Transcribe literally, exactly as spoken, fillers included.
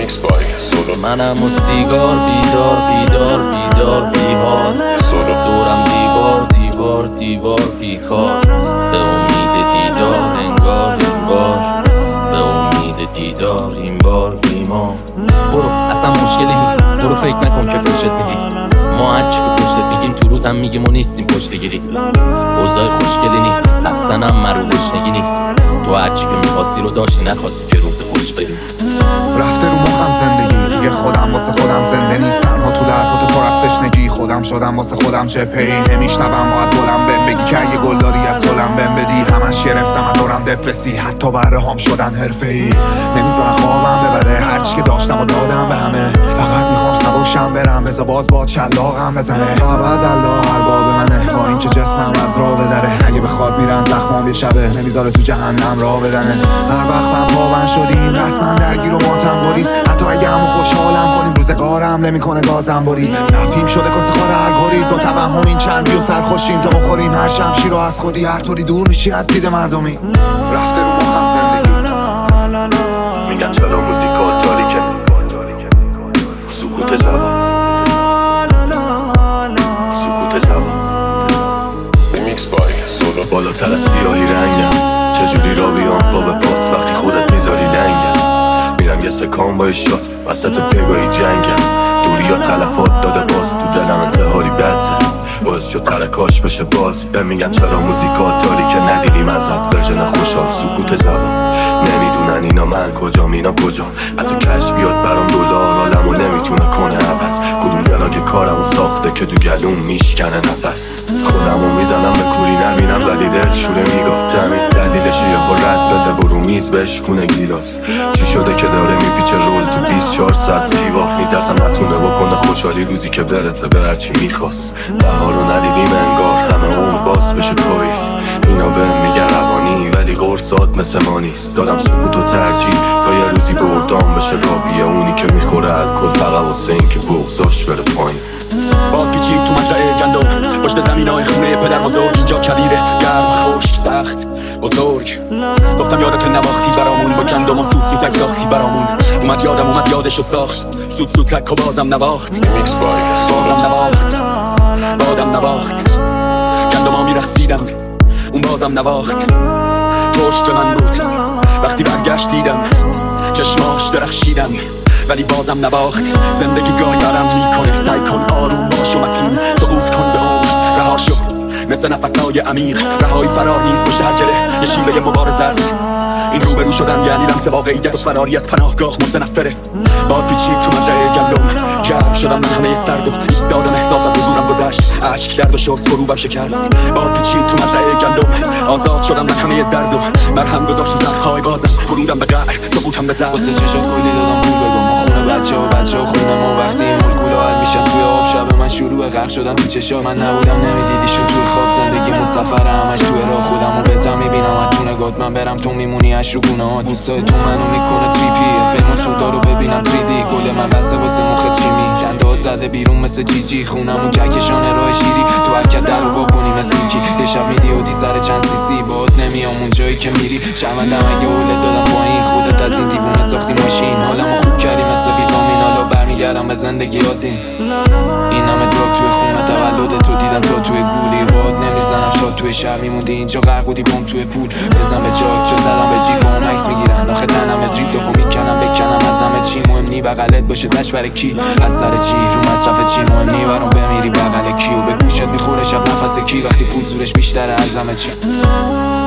Remix boy solo منم و سیگار بیدار بیدار بیدار بیهار solo دورم دیوار دیوار دیوار بیکار به امید دیدار انگار این بار به امید دیدار این بار بیمار. برو اصلا مشکلی نی، برو فکر نکن که فرشت میدی. ما هرچی که پشتت میگیم تو روت هم میگیم و نیستیم پشتگیری. اوضاع خوشگلی نی اصلا هم مرو گشنگی نی. تو هرچی که میخواستی رو داشتی نخواستی که روز خوش بریم. رفته رو مخم زندگی دیگه خودم واسه خودم زنده نیستن ها تو لحظات پر از تشنگی. خودم شدم واسه خودم چه پی نمیشنوم باید بلند بهم بگی که اگه گلداری از گلم بهم بدی. همش گرفتم از دورم دپرسی حتی بره هم شدن حرفه‌ای. نمیذارن خوابم ببره هرچی که داشتم و دادم به همه. فقط میخوام سبکشم برم بذار باز با چلاقم بزنه. فقط الله ارباب منه با اینکه جسمم از راه بدره. اگه بخواد میرن زخمام یه شبه نمیذاره تو جهنم راه بدنه. هر وقت من پابند شدیم رسما درگیر و ماتم بریز. حتی اگه همو خوشحالم کنیم روزگارم نمیکنه گازم بری. نفیم شده کسی خور هر گارید با توهم این چندی و سرخوشیم تا بخوریم هر شمشیر رو از خودی. هر طوری دور میشی از دید مردمی. رفته رو مخم زندگی میگن چرا موزیکا تاریکه سکوت جواب سکوت جواب. Remix boy solo بالاتر از سیاهی رنگم چجوری را بیام پا به پات وقتی خودت میذاری لنگم. میرم یه سکان با شات وسط بگاهی جنگم. دوری یا تلفات داده باز تو دلم انتحاری بدزه باعث شد ترکاش بشه باز. به میگن چرا موزیکا تاریکه ندیدیم ازت ورژن خوشحال سکوت جواب. نمیدونن اینا من کجام اینا کجا. حتی کش بیاد برام دلار عالمو نمیتونه کنه عوض. کدوم بلاگ کارمو ساخته که تو گلوم میشکنه نفس. خودمو میزنم به کوری نبینم ولی دل شوره میگاه دمید دلیلش یه رد بده و رو میز بشکونه گیلاس. چی شده که داره میپیچه رول تو بیست و چهار ساعت سیواه. میترسم نتونه بکنه خوشحالی روزی که برته به هرچی میخواست. بهار رو ندیدیم انگار همه عمر باز بشه پاییز. اینا به میگن روانی ولی قرصات مثل ما نیست. دادم سکوت و ترجیح تا یه روزی بردام بشه راویه اونی که میخوره الکل فقط واسه این که بغضاش بره پایین. باد پیچید تو مزرعه گندم پشت زمینای خونه پدر بزرگ. اینجا کویره گرم خشک سخت بزرگ. گفتم یادت نواختی برامون با گندم و سود سوتک ساختی برامون. اومد یادم اومد یادشو ساخت سود سوتک و بازم نواخت. Remix boy بازم نواخت بادم نواخت. گندما میرخصیدم اون بازم نواخت. پشت به من بود وقتی برگشت دیدم چشماش درخشیدم ولی بازم نواخت. زندگی گایرم میکنه سعی کن آروم باش و متین سقوط کن به عمر رها شو مثل نفسای عمیق. رهایی فرار نیست پشت هر گره یه شیوه مبارزه است. این روبرو شدن یعنی لمس واقعیت و فراری از پناهگاه متنفره. باد پیچید تو مزرعه گندم گرم شدم من همه سرد و ایستادم احساس از حضورم گذشت. اشک درد و شست فروبم شکست. باد پیچید تو مزرعه گندم آزاد شدم من همه درد و مرهم گذاشت تو زخم‌های بازم. ورودم به قهر سقوطم به زهر. واسه چشات کلی دادم پول بگم ما خونه بچه و بچه و خونه ما. وقتی این مولکولا حل میشن توی آب شب من شروع غرق شدن تو چشات. من نبودم نمیدیدیشون توی خواب. زندگی مسافر همش توی راه خودمو بهتر میبینم از تو نگات. من برم تو میمونی اش رو گونه‌هات. بوسای تو منو میکنه تریپی فیلم و سودا رو ببینم تری دی. گل من بسته واسه مخ چیمی گنده زده بیرون مثل جی جی. خونمو کهکشان راه شیری تو حرکت در رو واکنی مثل یکی. یه شب میدیودی سر چند سی سی باهات نمیام اون جایی که میری. شرمندم اگه اولت دادم پایین خودت از این دیوونه ساختی ماشین. حالمو خوب کردی مثل ویتامین حالا برمیگردم به زندگی عادی. این همه دراگ توی خونه تولد تو دیدم تا توی گولی. باد نمیزنم شاد توی شهر میموندی اینجا غرق بودی بم توی پول. بزن به جاک چون زدم به جیب اون عکس میگیرن. آخه تنم دریپ دفو میکنم بکنم از همه چی. مهم نی بغلت باشه دش برای کی از سر چی رو مصرف چی. مهم نی برام بمیری بغل کی و به گوشت میخوره شب نفس کی وقتی پول زورش بیشتره از همه چی.